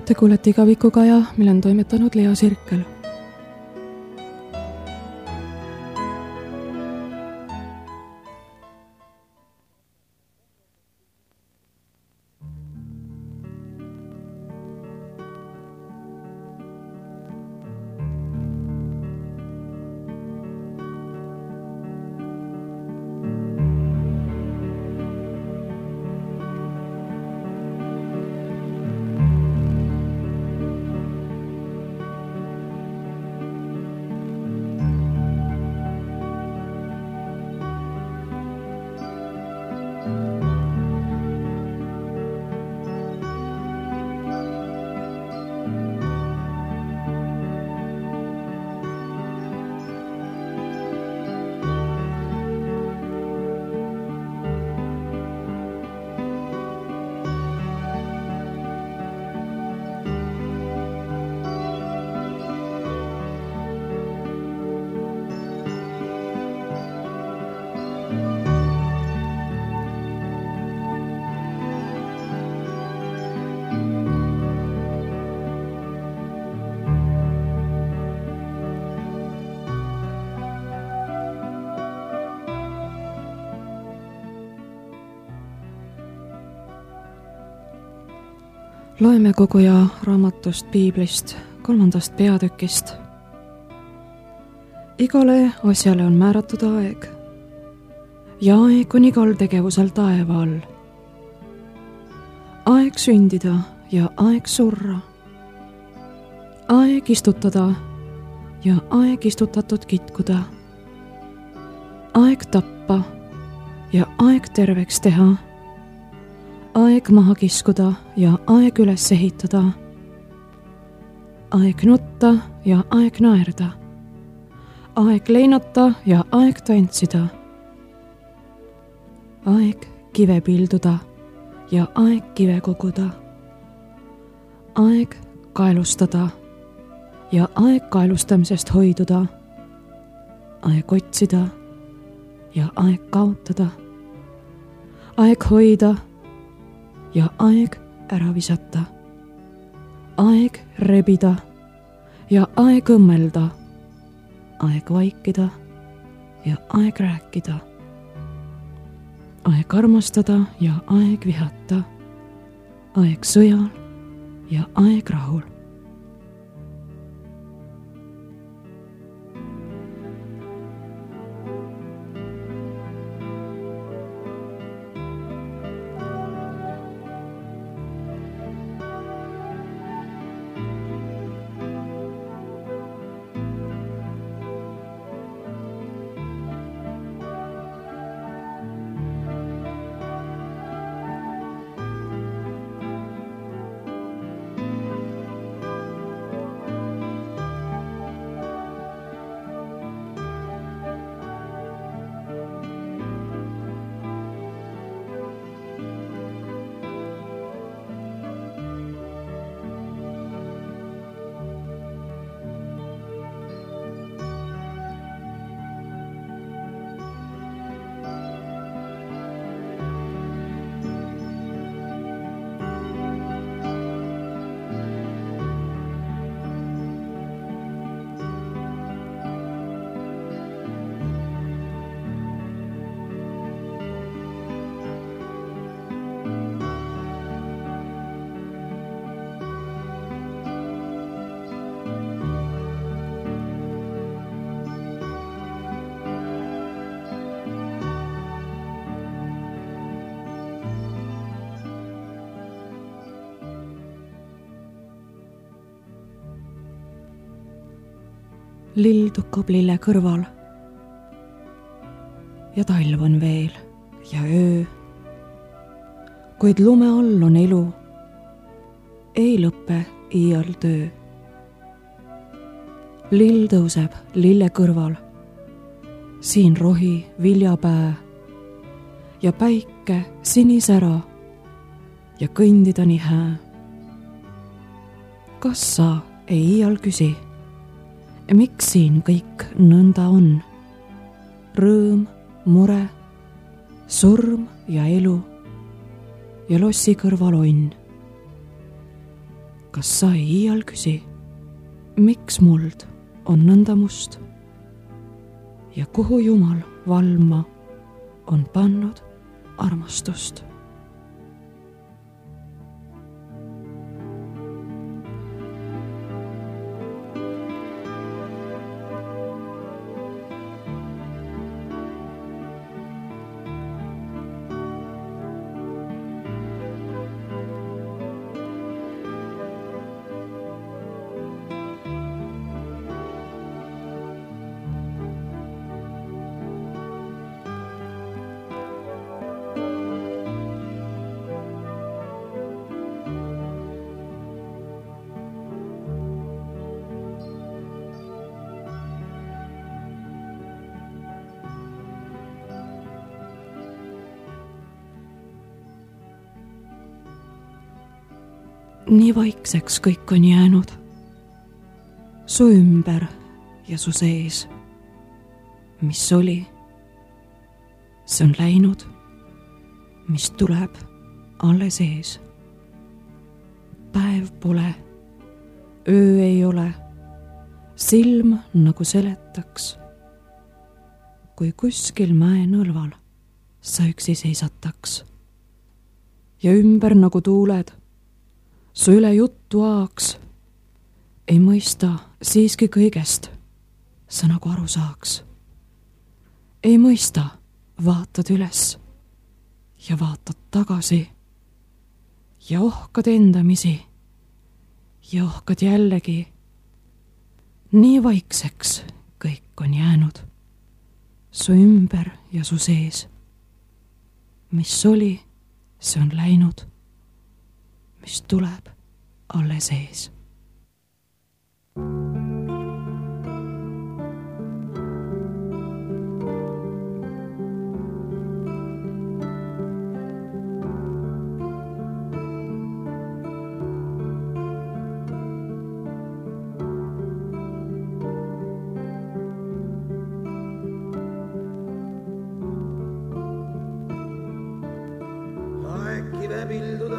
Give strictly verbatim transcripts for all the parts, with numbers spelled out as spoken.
Te kuulete Igavikukaja, mille on toimetanud Lea Sirkel. Loeme koguja raamatust Piiblist kolmandast peatükist. Igale asjale on määratud aeg ja aeg on igal tegevusel taeva all. Aeg sündida ja aeg surra. Aeg istutada ja aeg istutatud kitkuda. Aeg tappa ja aeg terveks teha. Aeg maha kiskuda ja aeg üles ehitada. Aeg nutta ja aeg naerda. Aeg leinata ja aeg tantsida. Aeg kive pilduda ja aeg kive koguda. Aeg kaelustada ja aeg kaelustamisest hoiduda. Aeg otsida ja aeg kaotada. Aeg hoida ja aeg ära visata. Aeg rebida ja aeg õmmelda. Aeg vaikida ja aeg rääkida. Aeg armastada ja aeg vihata. Aeg sõjal ja aeg rahul. Lill tukkub lille kõrval ja talv on veel ja öö, kuid lume all on elu, ei lõppe iial töö. Lill tõuseb lille kõrval, siin rohi viljapää ja päike sinisära ja kõndida nii hää. Kas sa ei iial küsi, miks siin kõik nõnda on? Rõõm, mure, surm ja elu ja lossi kõrval onn. kas sa ei iial küsi, miks muld on nõnda must ja kuhu Jumal valma on pannud armastust? Nii vaikseks kõik on jäänud, su ümber ja su sees. Mis oli, see on läinud, mis tuleb alles ees. Päev pole, öö ei ole, silm nagu seletaks, kui kuskil mäe nõlval sa üksi seisataks. Ja ümber nagu tuuled, su üle juttu aaks, ei mõista siiski kõigest, sa nagu aru saaks. Ei mõista, vaatad üles ja vaatad tagasi ja ohkad endamisi ja ohkad jällegi. Nii vaikseks kõik on jäänud, su ümber ja su sees. Mis oli, see on läinud, mis tuleb alles ees. Aeg kive pilduda,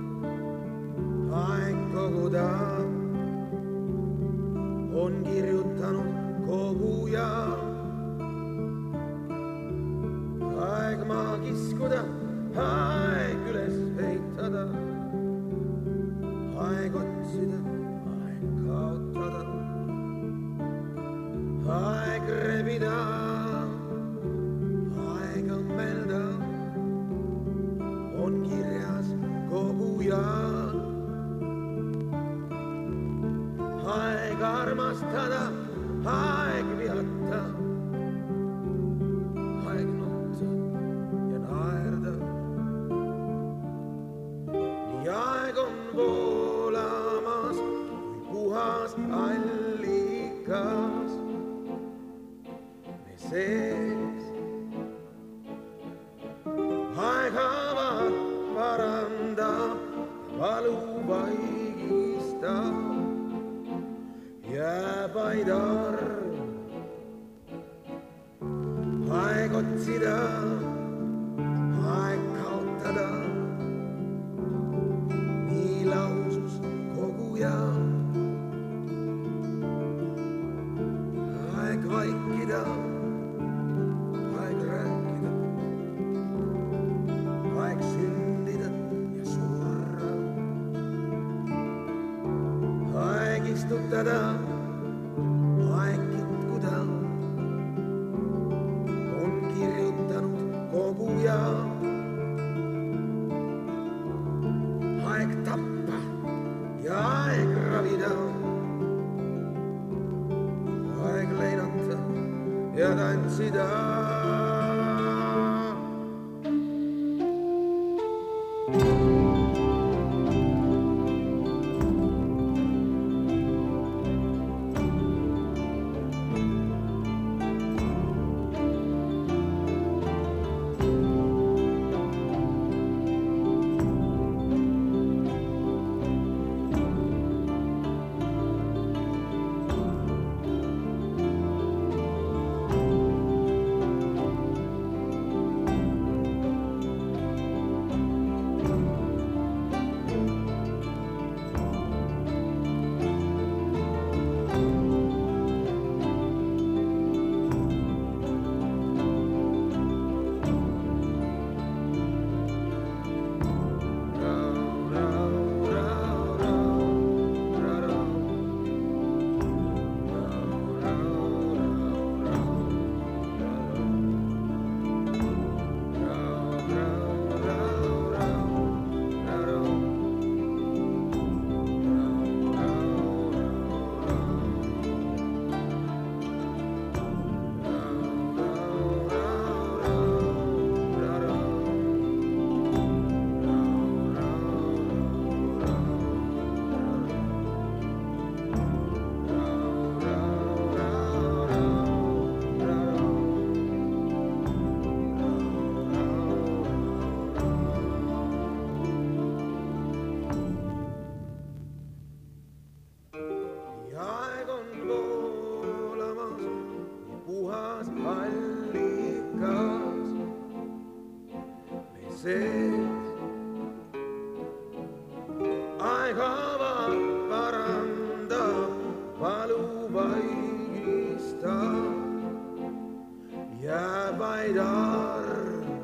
aeg koguda, on kirjutanud koguja. Aeg maa kiskuda, aeg üles heitada, aeg otsida, aeg kaotada, aeg rebida, aeg õmmelda, on kirjas koguja. Aeg armastada, aeg vihata, aeg nutta ja naerda. Nii aeg on voolamas kui puhas allikas me sees. Aeg avad, parandab, valu vaigistab. Jääb vaid arv, aeg otsida, aeg kaotada, nii lausus koguja. Aeg vaikida, aeg rääkida, aeg sündida ja surra, aeg istutada, aeg kitkuda, on kirjutanud koguja. Aeg tappa ja aeg ravida, aeg leinata ja tantsida. vaid arv.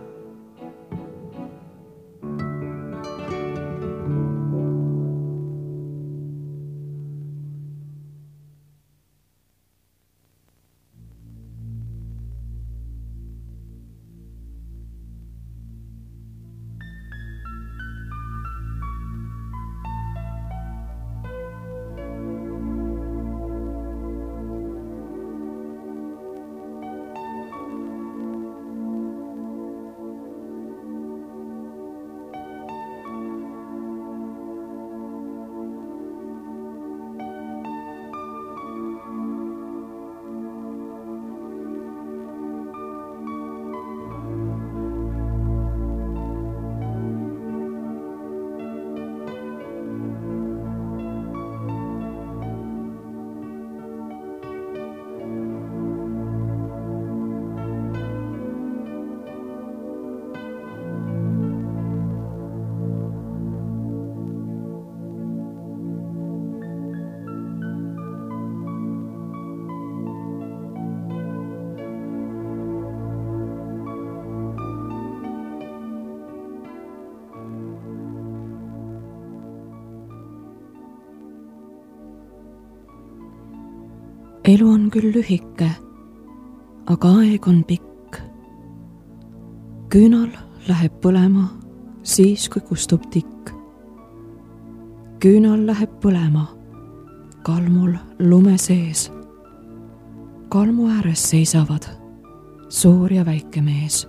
Elu on küll lühike, aga aeg on pikk. Küünal läheb põlema siis, kui kustub tikk. Küünal läheb põlema kalmul lume sees. Kalmu ääres seisavad suur ja väike mees.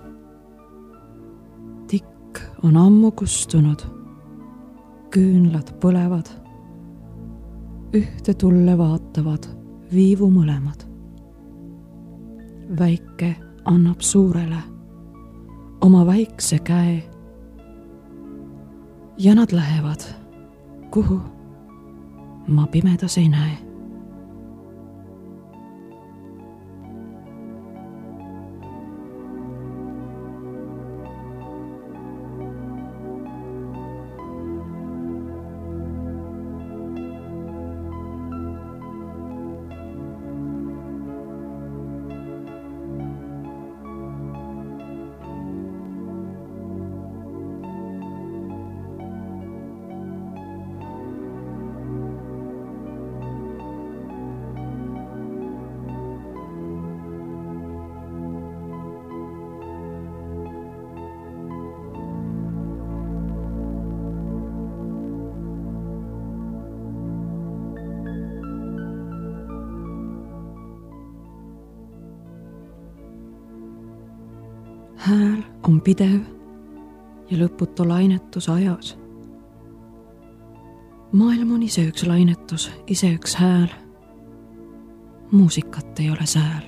Tikk on ammu kustunud, küünlad põlevad. Ühte tulle vaatavad viivu mõlemad. Väike annab suurele oma väikse käe ja nad lähevad, kuhu ma pimedas ei näe. Hääl on pidev ja lõputu lainetus ajas. Maailm on ise üks lainetus, ise üks hääl. Muusikat ei ole sääl.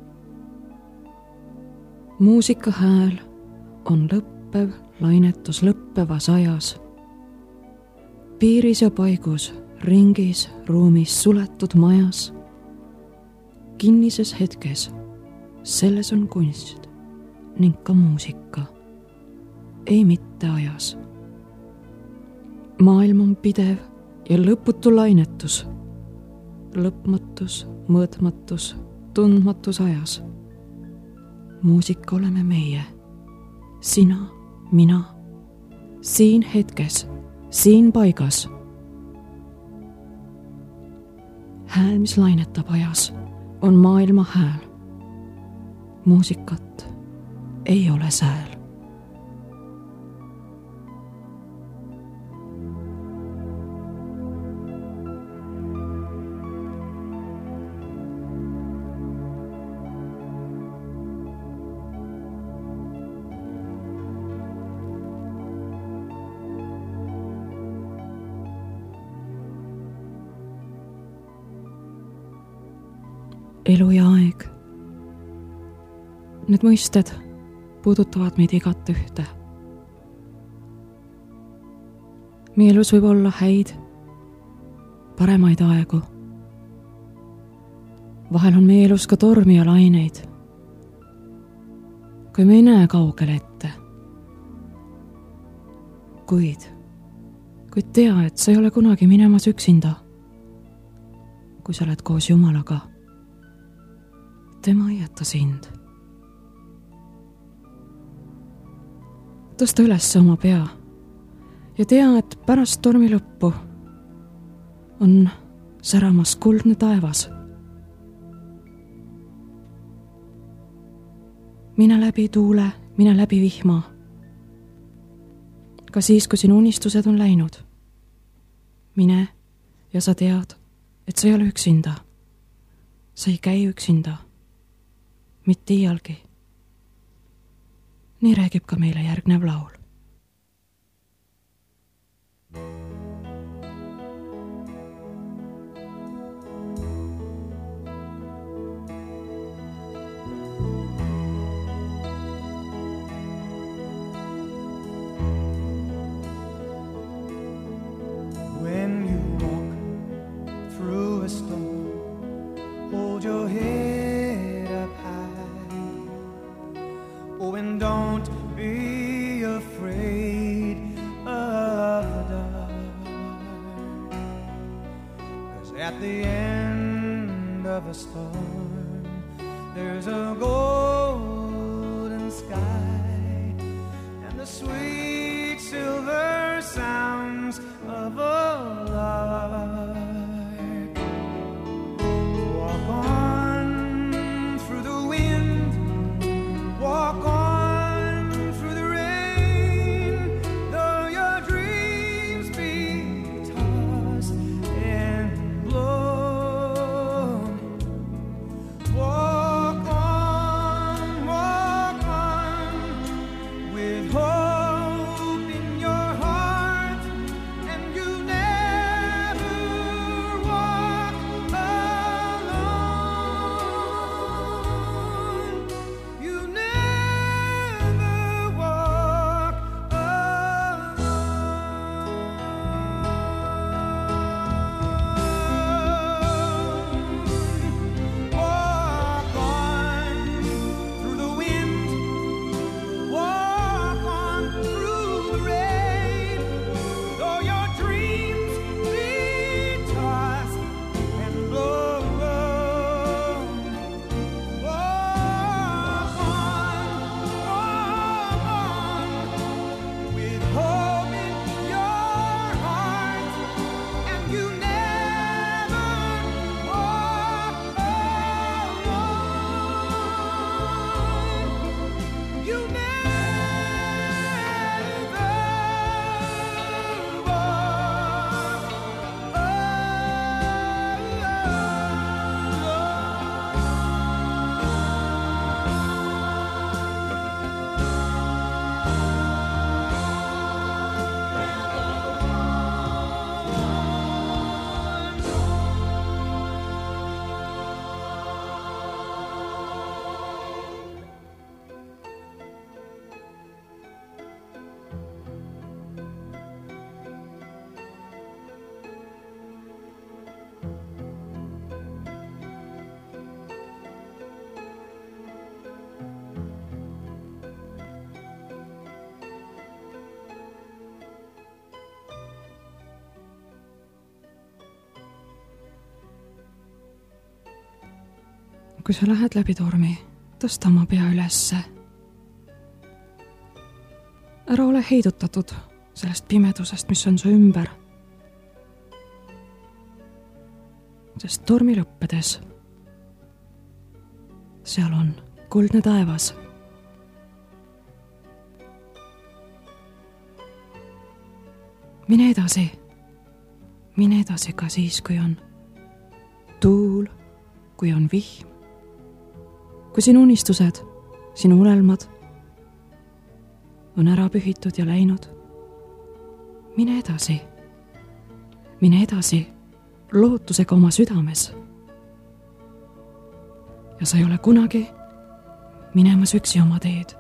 Muusika hääl on lõppev lainetus lõppevas ajas. Piiris ja paigus, ringis, ruumis, suletud majas. Kinnises hetkes, selles on kunst ning ka muusika, ei mitte ajas. Maailm on pidev ja lõputu lainetus, lõpmatus, mõõtmatus, tundmatus ajas. Muusika oleme meie, sina, mina, siin hetkes, siin paigas. Hääl, mis lainetab ajas, on maailma hääl. Muusikat ei ole sääl. Elu ja aeg. Need mõisted puudutavad meid igat ühte. Meie elus võib olla häid, paremaid aegu. Vahel on meie elus ka tormi ja laineid, kui me ei näe kaugele ette. Kuid, kuid tea, et sa ei ole kunagi minemas üksinda. Kui sa oled koos Jumalaga, tema ei jäta sind. tõsta üles oma pea ja tea, et pärast tormi lõppu on säramas kuldne taevas. Mine läbi tuule, mine läbi vihma. Ka siis, kui sinu unistused on läinud. Mine ja sa tead, et sa ei ole üksinda. Sa ei käi üksinda. Mitte iialgi. Nii räägib ka meile järgnev laul. When you walk through a storm, hold your head up high. Oh, and don't be afraid of the dark. 'Cause at the end of a storm, there's a golden sky and the sweet silver sounds of a lark. Walk on through the wind, walk on through the rain, though your dreams be tossed and blown. Walk on, walk on, with hope in your heart, and you never walk alone. You never walk alone. Walk on through the wind, walk on through the rain, though your dreams be tossed and blown. Walk on, walk on, with hope in your heart, and you never walk alone. You never Kui sa lähed läbi tormi, tõsta oma pea ülesse. Ära ole heidutatud sellest pimedusest, mis on su ümber. Sest tormi lõppedes seal on kuldne taevas. Mine edasi. Mine edasi ka siis, kui on tuul, kui on vihm. Kui sinu unistused, sinu unelmad on ära pühitud ja läinud. Mine edasi. Mine edasi lootusega oma südames. Ja sa ei ole kunagi minemas üksi oma teed.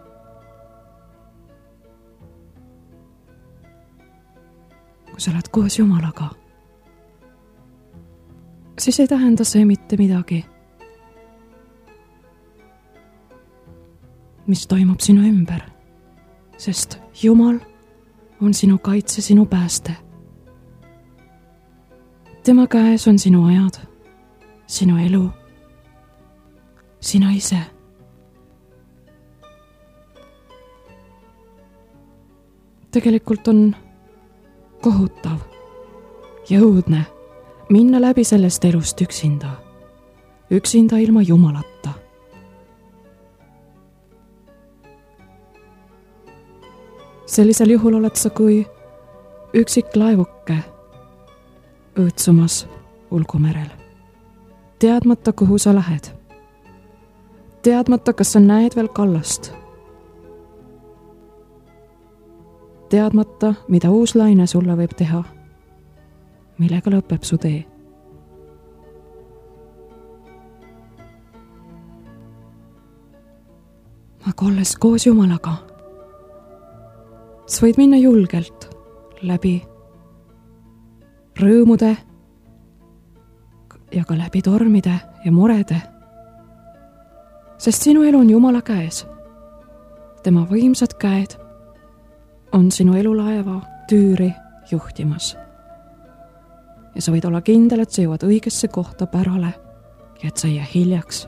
Kui sa oled koos Jumalaga, siis ei tähenda see mitte midagi, mis toimub sinu ümber, sest Jumal on sinu kaitse, sinu pääste. Tema käes on sinu ajad, sinu elu, sina ise. tegelikult on kohutav ja õudne minna läbi sellest elust üksinda, üksinda ilma Jumalata. Sellisel juhul oled sa kui üksik laevuke õõtsumas ulgumerel, teadmata, kuhu sa lähed, teadmata, kas sa näed veel kallast, teadmata, mida uus laine sulle võib teha, millega lõpeb su tee. Aga olles koos Jumalaga, sa võid minna julgelt läbi rõõmude ja ka läbi tormide ja murede, sest sinu elu on Jumala käes. Tema võimsad käed on sinu elulaeva tüüri juhtimas. Ja sa võid olla kindel, et sa jõuad õigesse kohta pärale ja et sa ei jää hiljaks.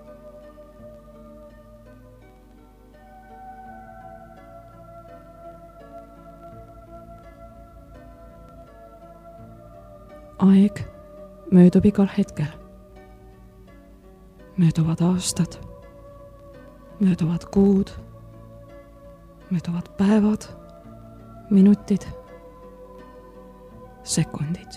Aeg möödub igal hetkel. Mööduvad aastad, mööduvad kuud, mööduvad päevad, minutid, sekundid.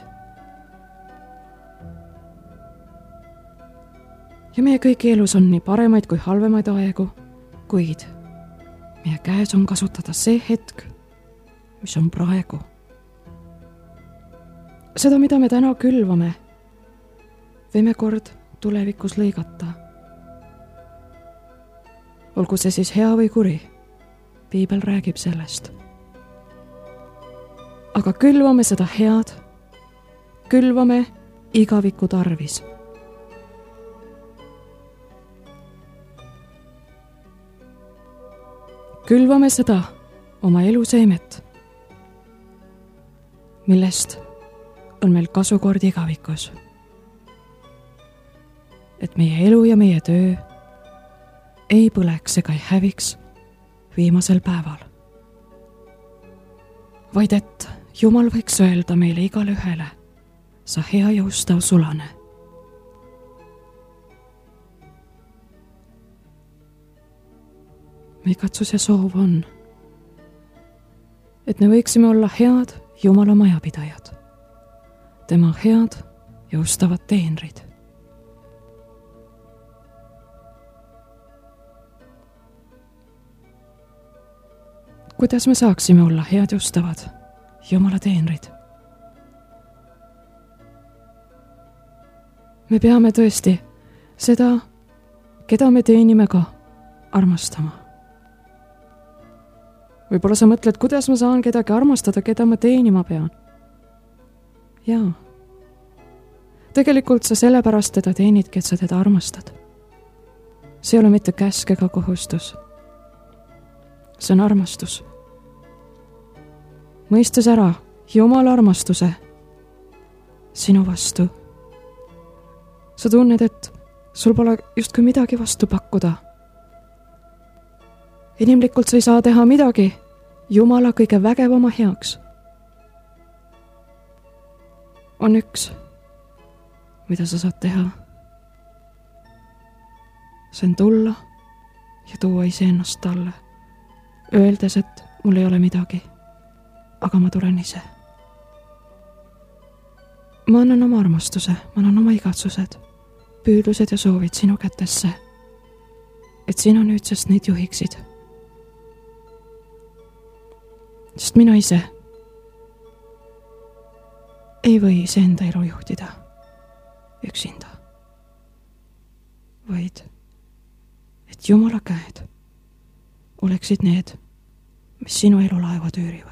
Ja meie kõigi elus on nii paremaid kui halvemaid aegu, kuid meie käes on kasutada see hetk, mis on praegu. Seda, mida me täna külvame, võime kord tulevikus lõigata. Olgu see siis hea või kuri, Piibel räägib sellest. Aga külvame seda head, külvame igaviku tarvis. Külvame seda oma eluseemet, millest on meil kasukord igavikus. Et meie elu ja meie töö ei põleks ega ei häviks viimasel päeval. Vaid et Jumal võiks öelda meile igale ühele, sa hea jõustav sulane. Meie katsus ja soov on, et me võiksime olla head Jumala majapidajad, tema head jõustavad teenrid. Kuidas me saaksime olla head jõustavad Jumala teenrid? Me peame tõesti seda, keda me teenime, ka armastama. Võib-olla sa mõtled, kuidas ma saan kedagi armastada, keda ma teenima pean. Jaa. Tegelikult sa sellepärast teda teenidki, et sa teda armastad. See ei ole mitte käsk ega kohustus. See on armastus. Mõistes ära Jumala armastuse sinu vastu. Sa tunned, et sul pole justkui midagi vastu pakkuda. Inimlikult sa ei saa teha midagi Jumala kõige vägevama heaks. On üks, mida sa saad teha. See on tulla ja tuua iseennast talle, öeldes, et mul ei ole midagi, aga ma tulen ise. Ma annan oma armastuse, ma annan oma igatsused, püüdlused ja soovid sinu kätesse, et sina nüüdsest neid juhiksid. Sest mina ise ei või iseenda elu juhtida üksinda, vaid et Jumala käed oleksid need, mis sinu elulaeva tüürivad.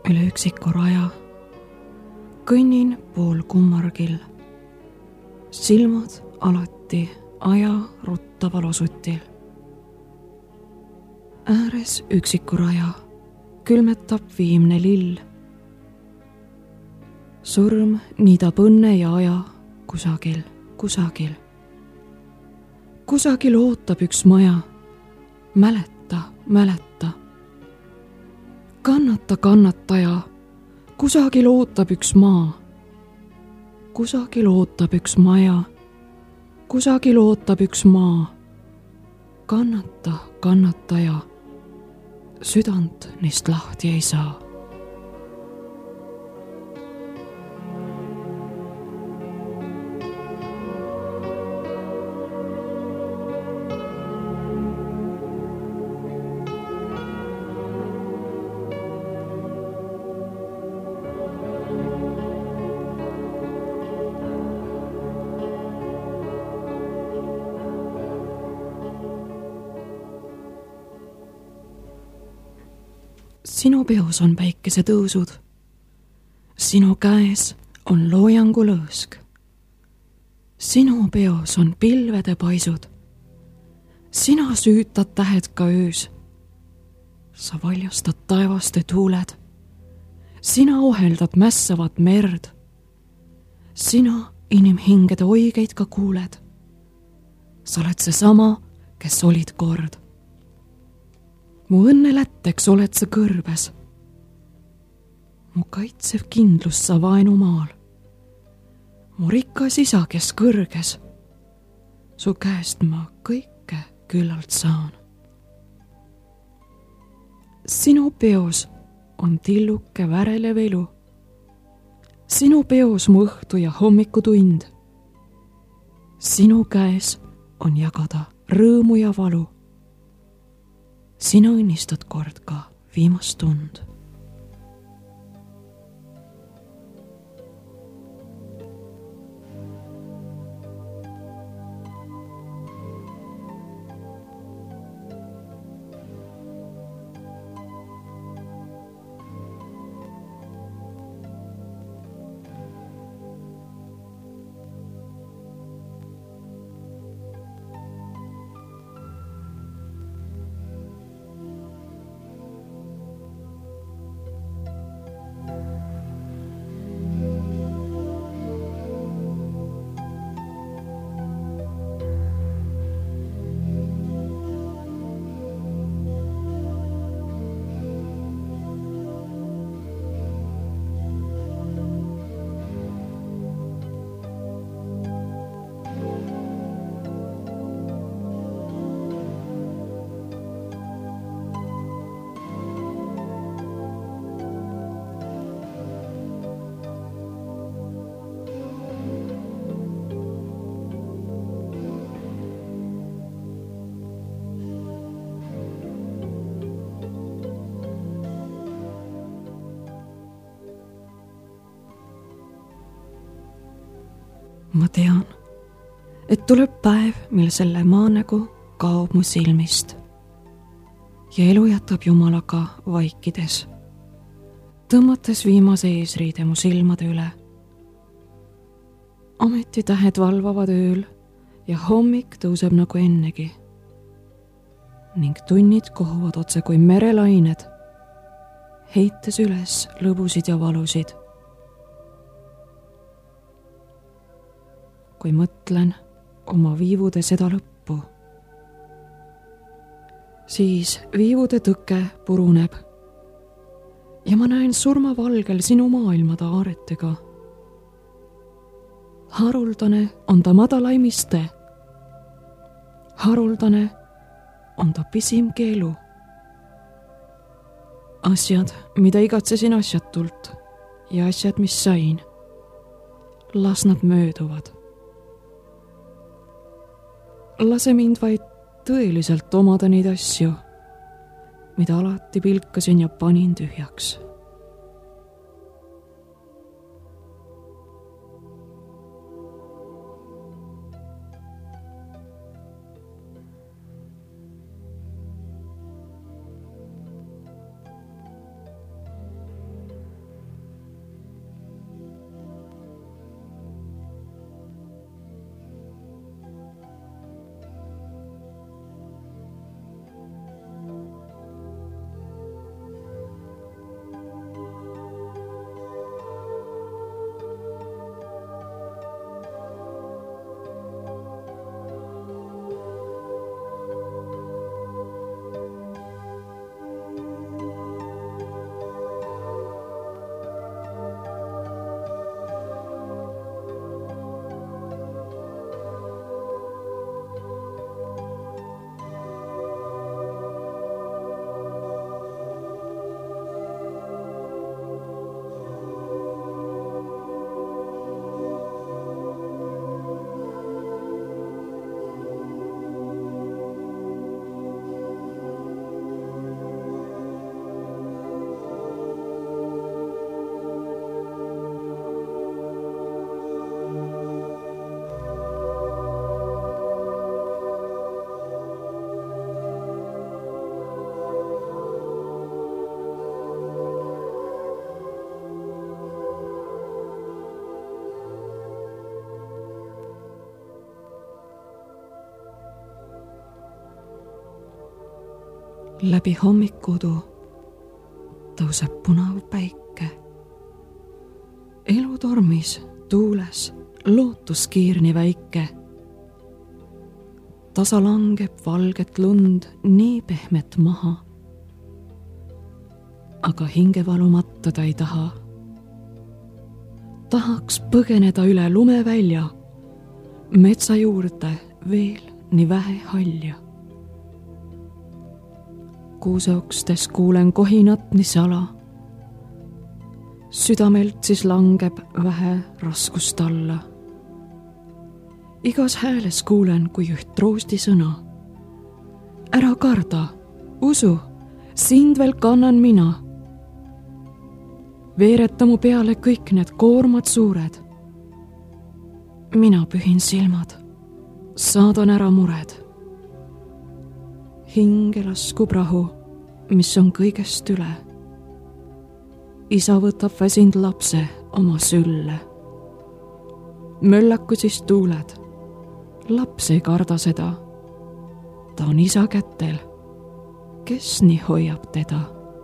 üle üksiku raja. Kõnnin pool kummargil. Silmad alati aja ruttaval osutil. Ääres üksiku raja külmetab viimne lill. Sõrm niidab õnne ja aja kusagil, kusagil. Kusagil ootab üks maja. Mäleta, mäleta. Kannata, kannataja. Kusagil ootab üks maa. Kusagil ootab üks maja. Kusagil ootab üks maa. Kannata, kannataja. Südant neist lahti ei saa. Sinu peos on päikesetõusud. Sinu käes on loojangu lõõsk. Sinu peos on pilvede paisud. Sina süütad tähed ka öös. Sa valjastad taevaste tuuled. Sina oheldad mässavat merd. Sina inimhingede oigeid ka kuuled. Sa oled see sama, kes olid kord. Mu õnnelätteks oled sa kõrbes. Mu kaitsev kindlus sa vaenumaal. Mu rikas isa, kes kõrges. Su käest ma kõike küllalt saan. Sinu peos on tilluke värelev elu. Sinu peos mu õhtu ja hommikutund. Sinu käes on jagada rõõmu ja valu. Sina õnnistad kord ka viimast tund. Ma tean, et tuleb päev, mil selle maanägu kaob mu silmist ja elu jätab Jumalaga vaikides, tõmmates viimase eesriide mu silmade üle. Ametitähed valvavad ööl ja hommik tõuseb nagu ennegi ning tunnid kohuvad otse kui merelained, heites üles lõbusid ja valusid. Kui mõtlen oma viivude seda lõppu, siis viivude tõke puruneb ja ma näen surmavalgel sinu maailmade aaretega. Haruldane on ta madalaimiste. Haruldane on ta pisimgi elu. Asjad, mida igatsesin asjatult ja asjad, mis sain, las nad mööduvad. Lase mind vaid tõeliselt omada neid asju, mida alati pilkasin ja panin tühjaks. läbi hommikudu tõuseb punav päike. Elutormis tuules lootuskiirni väike. Tasa langeb valget lund nii pehmet maha. Aga hingevalumatta ta ei taha. Tahaks põgeneda üle lumevälja, metsa juurde veel nii vähe halja. Kuuseokstes kuulen kohinat nii sala. Südamelt siis langeb vähe raskust alla. Igas hääles kuulen kui üht troosti sõna. Ära karda, usu, sind veel kannan mina. Veereta mu peale kõik need koormad suured. Mina pühin silmad, saadan ära mured. Hinge laskub rahu, mis on kõigest üle. Isa võtab väsind lapse oma sülle. Möllaku siis tuuled, laps ei karda seda. Ta on isa kätel, kes nii hoiab teda.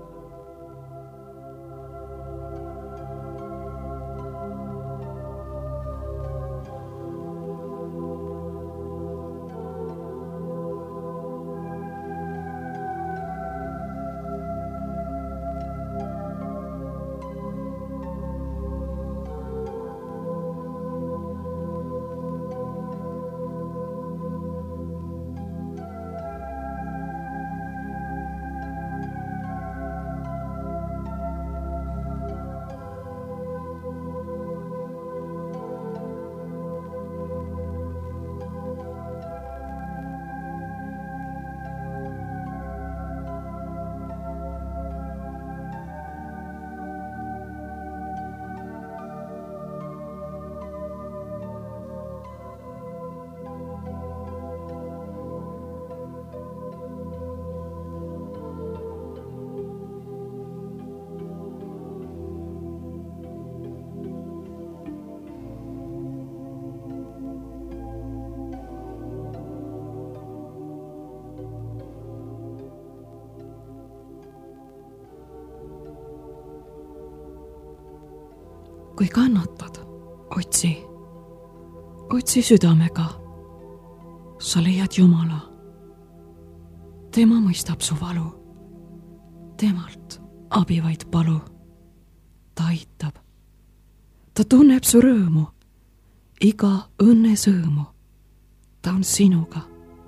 Kui kannatad, otsi, otsi südamega. Sa leiad Jumala. Tema mõistab su valu. Temalt abi vaid palu. Ta aitab. Ta tunneb su rõõmu. Iga õnne sõõmu. Ta on sinuga.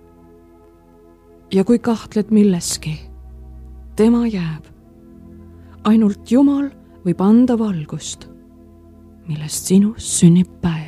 Ja kui kahtled milleski, tema jääb. Ainult Jumal võib anda valgust, millest sinus sünnib päev.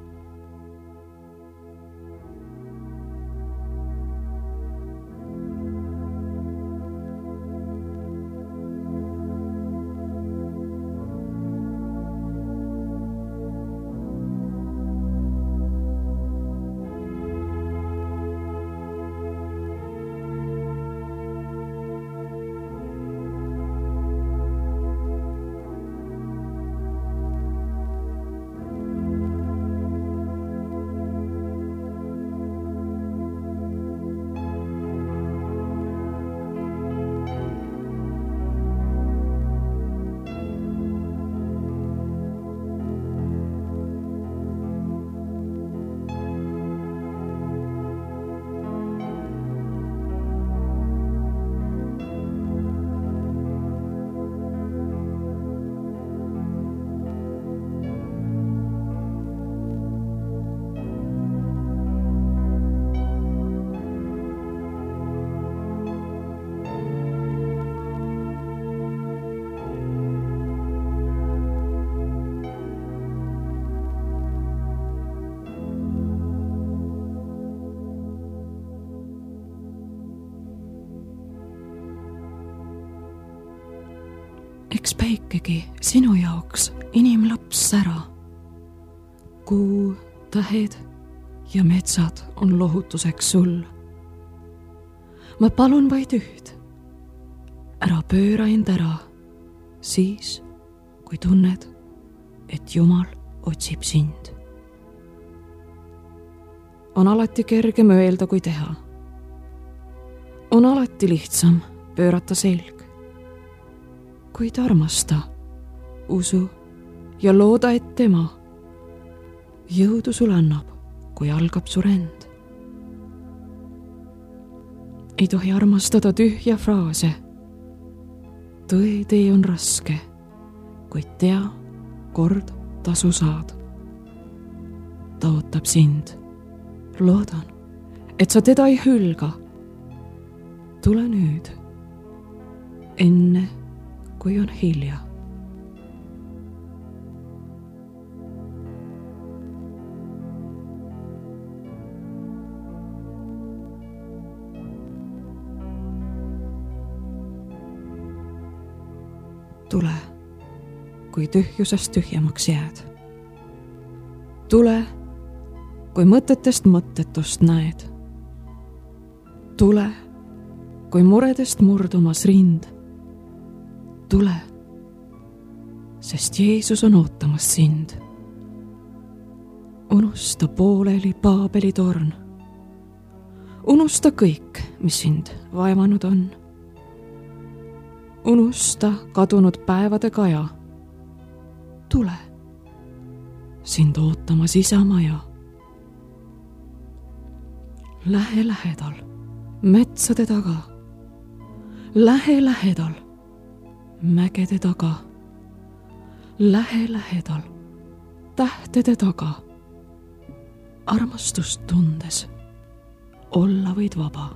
Eks päikegi sinu jaoks inimlaps sära. Kuu, tähed ja metsad on lohutuseks sul. Ma palun vaid üht. Ära pööra end ära, siis kui tunned, et Jumal otsib sind. On alati kergem öelda kui teha. On alati lihtsam pöörata selg. Kuid armasta, usu ja looda, et tema jõudu sul annab, kui algab su rend. Ei tohi armastada tühja fraase. Tõe tee on raske, kuid tea, kord tasu saad. Ta ootab sind. Loodan, et sa teda ei hülga. Tule nüüd, enne kui on hilja. Tule, kui tühjusest tühjemaks jääd. Tule, kui mõtetest mõttetust näed. Tule, kui muredest murdumas rind. Tule, sest Jeesus on ootamas sind. Unusta pooleli Paabeli torn. Unusta kõik, mis sind vaevanud on. Unusta kadunud päevade kaja. Tule, sind ootamas Isamaja. Lähe lähedal, metsade taga. Lähe lähedal, mägede taga. Lähe lähedal, tähtede taga. Armastust tundes olla võid vaba.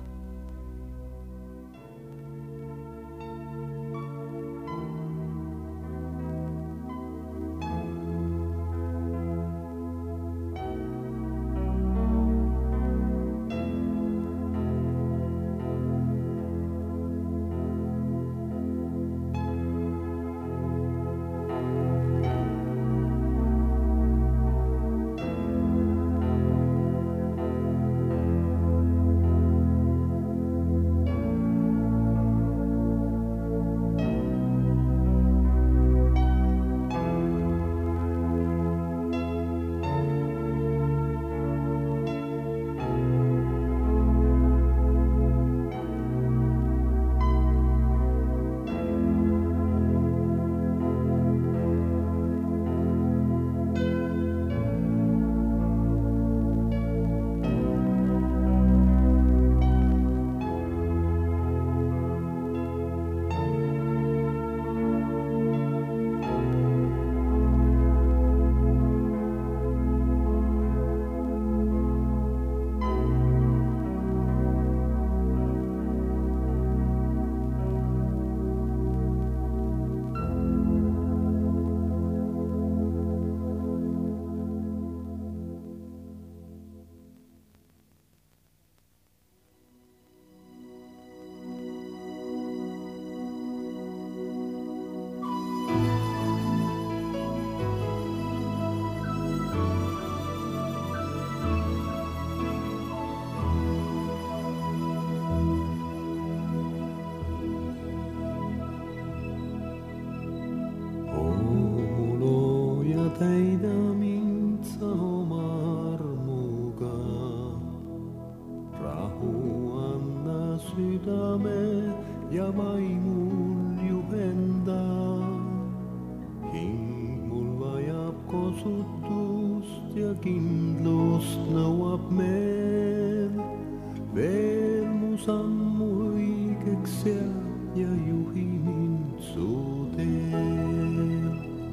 täida mind sa oma armuga. Rahu anna südame ja vaimul juhenda. Hing mul vajab kosutust ja kindlust nõuab meel. Veel mu sammu õigeks sead ja juhi mind su teel.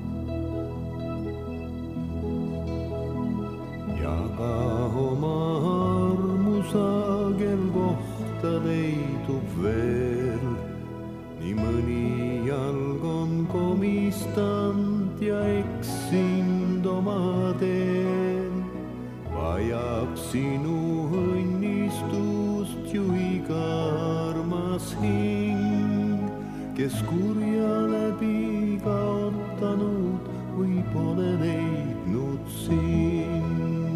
Jaga oma armusagel kohta leidub veel. Nii mõni jalg on komistanud ja eksinud oma teel. Vajab sinu õnnistust ju iga armas hing, kes kurja läbi kaotanud või pole leidnud sind.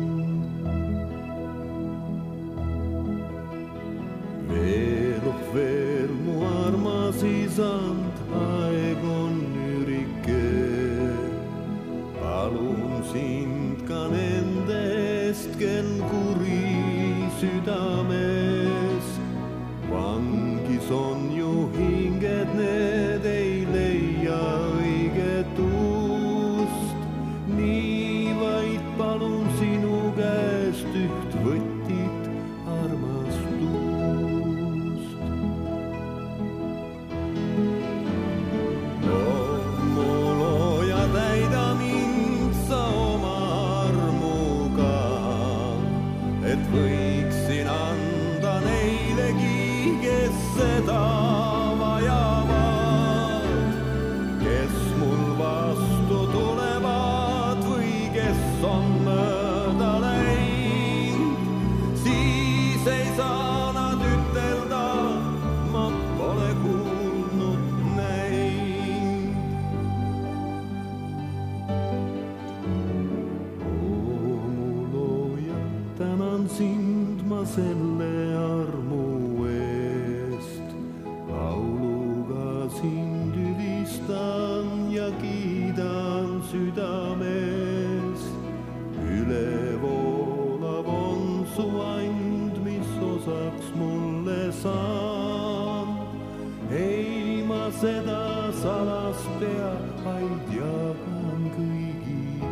Veel, oh veel mu armas isand, aeg on ürike. Palun sind ka nendest, kel kuri südames. Vangis on ju sind ma selle armu eest. Lauluga sind ülistan ja kiidan südames. Ülevoolav on su and, mis osaks mulle saan. Ei ma seda salas pea, vaid jagan kõigiga.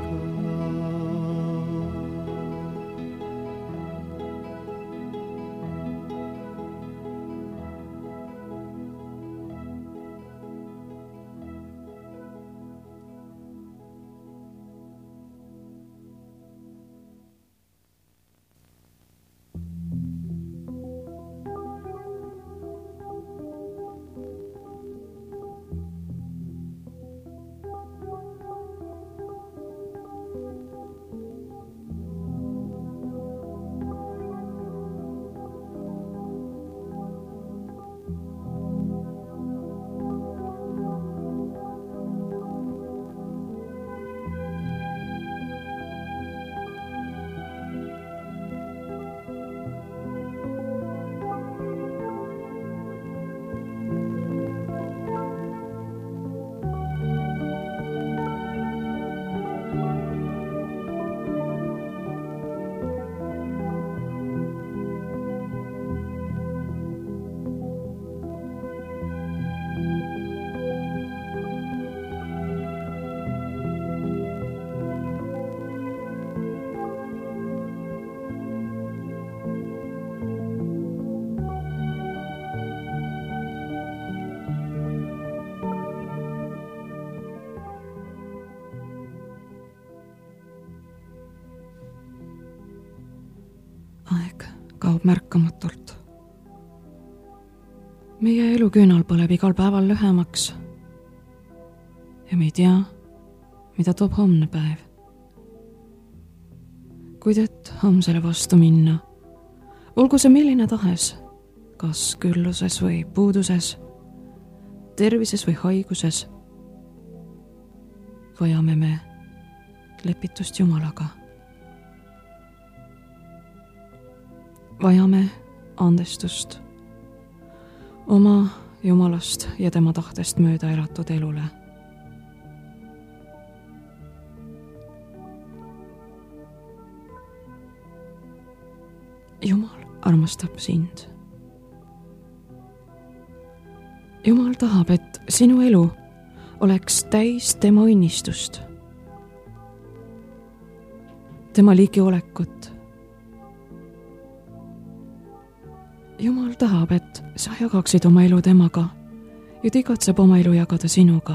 Aeg kaob märkamatult. Meie eluküünal põleb igal päeval lühemaks ja me ei tea, mida toob homne päev. Kuid et homsele vastu minna, olgu see milline tahes, kas külluses või puuduses, tervises või haiguses, vajame me lepitust Jumalaga. Vajame andestust oma Jumalast ja tema tahtest mööda elatud elule. Jumal armastab sind. Jumal tahab, et sinu elu oleks täis tema õnnistust, tema liigi olekut. Jumal tahab, et sa jagaksid oma elu temaga ja ta igatseb oma elu jagada sinuga.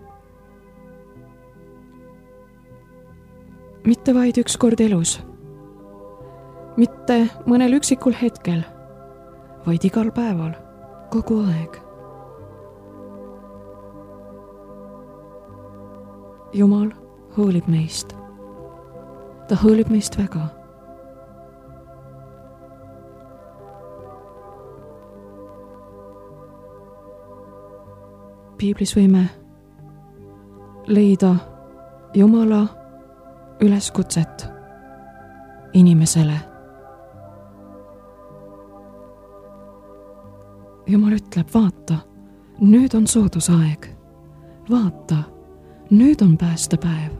Mitte vaid üks kord elus, mitte mõnel üksikul hetkel, vaid igal päeval, kogu aeg. Jumal hoolib meist. Ta hoolib meist väga. Piiblis võime leida Jumala üleskutset inimesele. Jumal ütleb, vaata, nüüd on soodusaeg. Vaata, nüüd on päästepäev.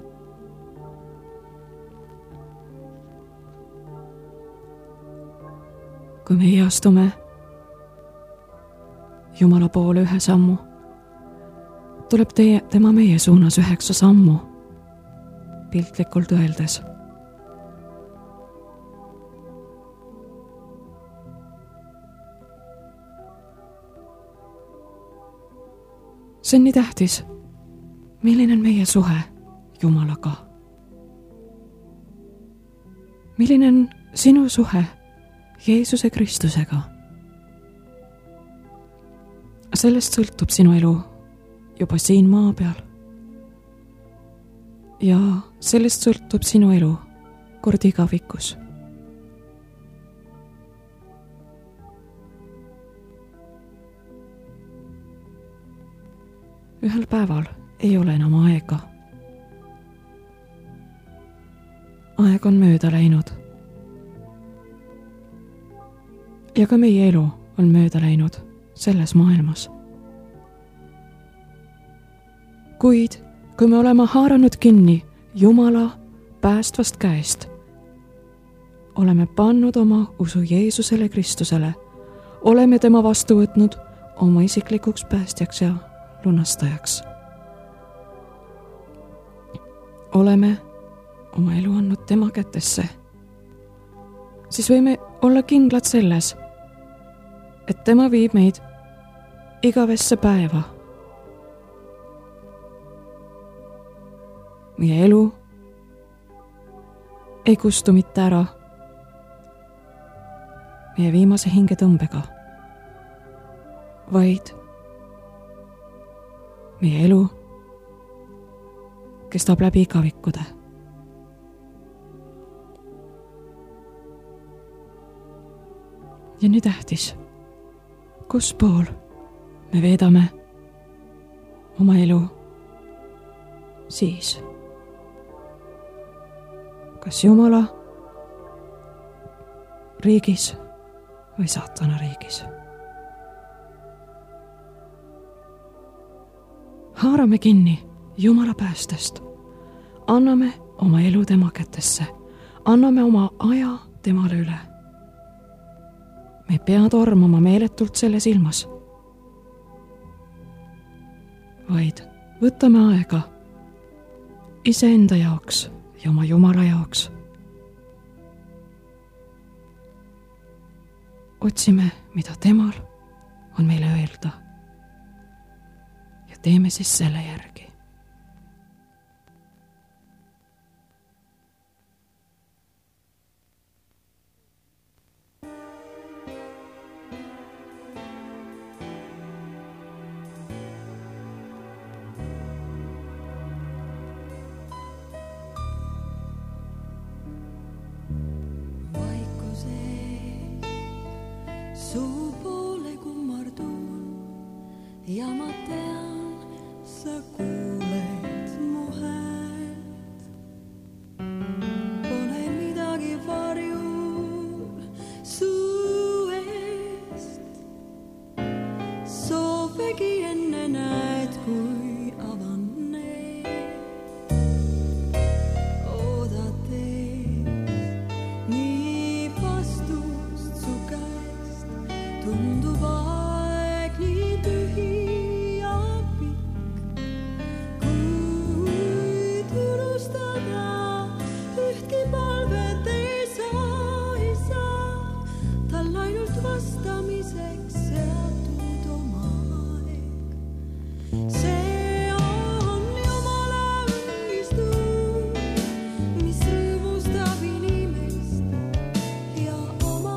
Kui meie astume Jumala poole ühe sammu, tuleb teie, tema meie suunas üheksa sammu, piltlikult öeldes. See on nii tähtis, milline on meie suhe Jumalaga. Milline on sinu suhe Jeesuse Kristusega. Sellest sõltub sinu elu juba siin maa peal. Ja sellest sõltub sinu elu kord igavikus. Ühel päeval ei ole enam aega. Aeg on mööda läinud. ja ka meie elu on mööda läinud selles maailmas. Kuid kui me oleme haaranud kinni Jumala päästvast käest, oleme pannud oma usu Jeesusele Kristusele, oleme tema vastu võtnud oma isiklikuks päästjaks ja lunastajaks. Oleme oma elu andnud tema kätesse, siis võime olla kindlad selles, et tema viib meid igavesse päeva. Meie elu ei kustu mitte ära meie viimase hingetõmbega, vaid meie elu kestab läbi igavikkude. Ja nii tähtis, kus pool me veedame oma elu siis. Kas Jumala riigis või saatana riigis. Haarame kinni Jumala päästest. Anname oma elu tema kätesse. Anname oma aja temale üle. Me ei pea tormama meeletult selles ilmas, vaid võtame aega iseenda jaoks ja oma Jumala jaoks. Otsime, mida temal on meile öelda ja teeme siis selle järgi. Suu poole kummardun ja ma tean, sa kuuled mu häält. Pole midagi varjul suu eest. Soovegi enne näed, kui avan need. Oodates nii vastust su käest. Tundub aeg nii tühi ja pikk, kuid unustada ühtki palvet ei saa, ei saa. Tal ainult vastamiseks seatud oma aeg. See on Jumala õnnistus, mis rõõmustab inimest ja oma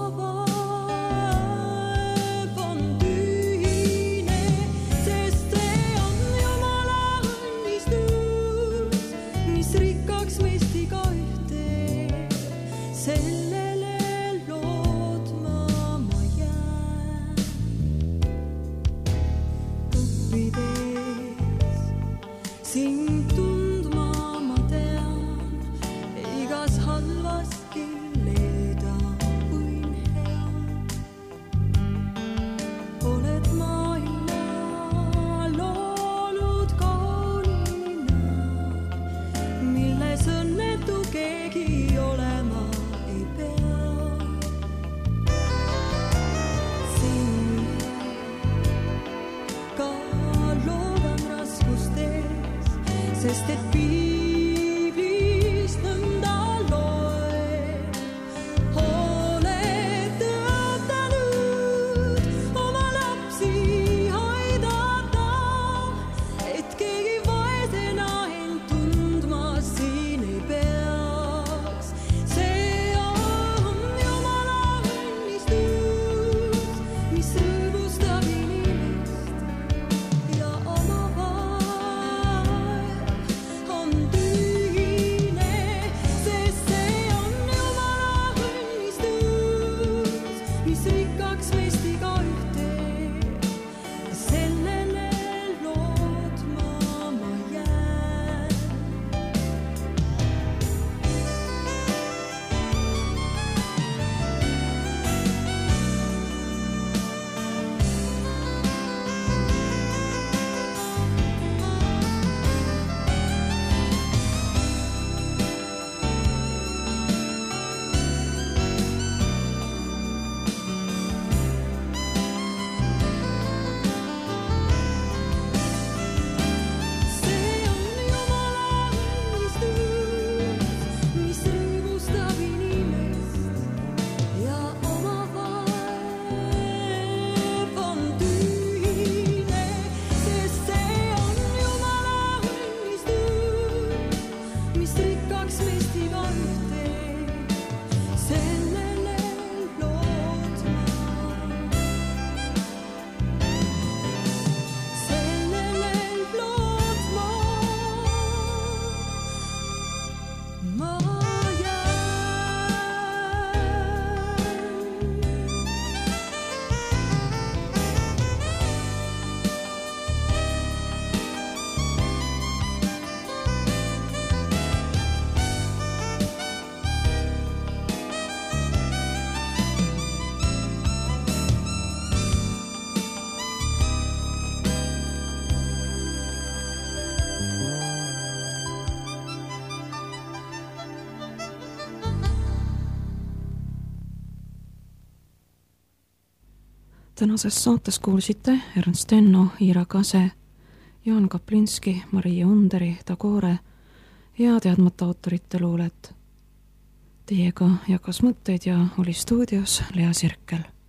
sellele lootma ma jään. Õppides sind tundma ma tean, igas halvastki leida võin hea. Oled maailma loonud kaunina, milles õnnetu keegi olema ei pea. Sind ka loodan raskustes, sest et piiblist nõnda loed. Oled tõotanud oma lapsi aidata, et keegi vaesena end tundma siin ei peaks. See on Jumala õnnistus, mis rõõmustab inimest ja oma vaev on Tänases saates kuulsite Ernst Enno, Ira Kase, Jaan Kaplinski, Marie Underi, Tagore ja teadmata autorite luulet. Teiega jagas mõtteid ja oli stuudios Lea Sirkel.